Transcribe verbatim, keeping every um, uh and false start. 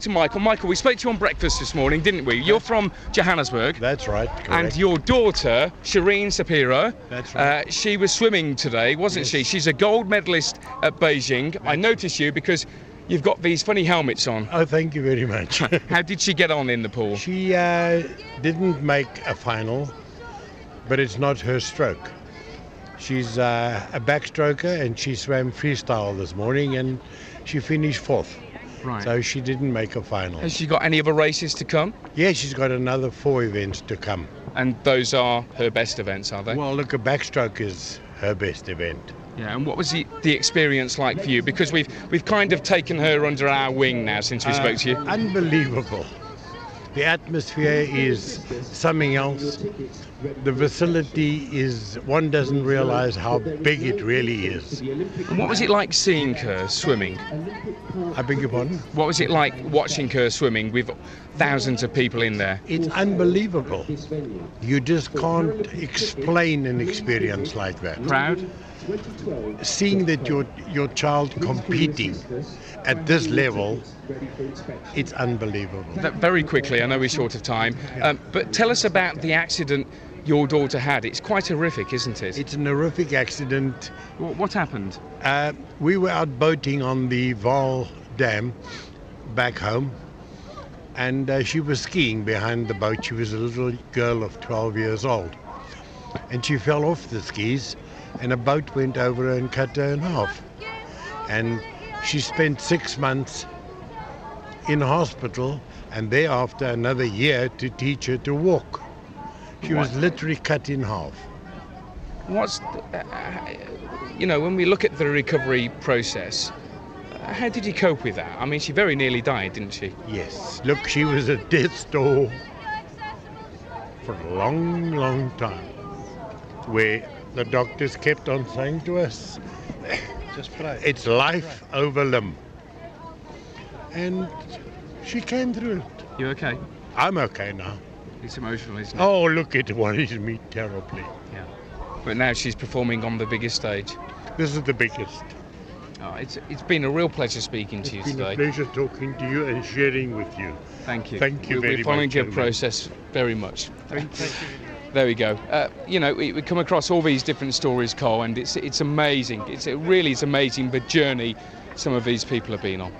To Michael. Michael, we spoke to you on breakfast this morning, didn't we? You're from Johannesburg. That's right, correct. And your daughter, Shireen Sapiro, That's right. uh, she was swimming today, wasn't Yes. she? She's a gold medalist at Beijing. I noticed you because you've got these funny helmets on. Oh, thank you very much. How did she get on in the pool? She uh, didn't make a final, but it's not her stroke. She's uh, a backstroker and she swam freestyle this morning and she finished fourth. Right. So she didn't make a final. Has she got any other races to come? Yeah, she's got another four events to come. And those are her best events, are they? Well, look, a backstroke is her best event. Yeah, and what was the, the experience like for you? Because we've we've kind of taken her under our wing now since we Uh, spoke to you. Unbelievable. The atmosphere is something else. The facility is, one doesn't realize how big it really is. And what was it like seeing her swimming? I beg your pardon? What was it like watching her swimming with thousands of people in there? It's unbelievable. You just can't explain an experience like that. Proud? Seeing that your your child competing at this level, it's unbelievable. That very quickly, I know we're short of time, um, but tell us about the accident your daughter had. It's quite horrific, isn't it? It's an horrific accident. Wh- What happened? Uh, we were out boating on the Vaal Dam back home, and uh, she was skiing behind the boat. She was a little girl of twelve years old, and she fell off the skis, and a boat went over her and cut her in half. And she spent six months in hospital, and thereafter another year to teach her to walk. She was literally cut in half. What's, uh, you know, when we look at the recovery process, uh, how did you cope with that? I mean, she very nearly died, didn't she? Yes, look, she was at death's door for a long, long time, where the doctors kept on saying to us, Just pray. it's life over limb. And she came through it. You okay? I'm okay now. It's emotional, isn't it? Oh, look, it worries me terribly. Yeah. But now she's performing on the biggest stage. This is the biggest. Oh, it's it's been a real pleasure speaking to you It's been today. a pleasure talking to you and sharing with you. Thank you. Thank you We'll very be following much, your gentlemen. process very much. Thank you. There we go. Uh, you know, we, we come across all these different stories, Cole, and it's it's amazing. It's it really is amazing the journey some of these people have been on.